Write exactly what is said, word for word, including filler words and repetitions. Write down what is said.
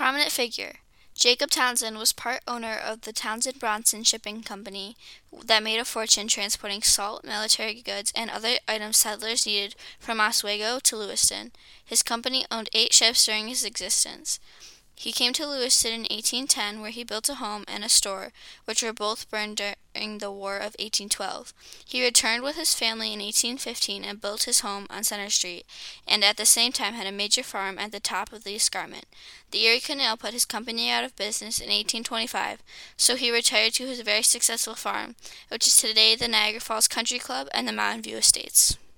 Prominent figure. Jacob Townsend was part owner of the Townsend Bronson Shipping Company that made a fortune transporting salt, military goods, and other items settlers needed from Oswego to Lewiston. His company owned eight ships during his existence. He came to Lewiston in eighteen ten, where he built a home and a store, which were both burned during the War of eighteen twelve. He returned with his family in eighteen fifteen and built his home on Center Street, and at the same time had a major farm at the top of the escarpment. The Erie Canal put his company out of business in eighteen twenty-five, so he retired to his very successful farm, which is today the Niagara Falls Country Club and the Mountain View Estates.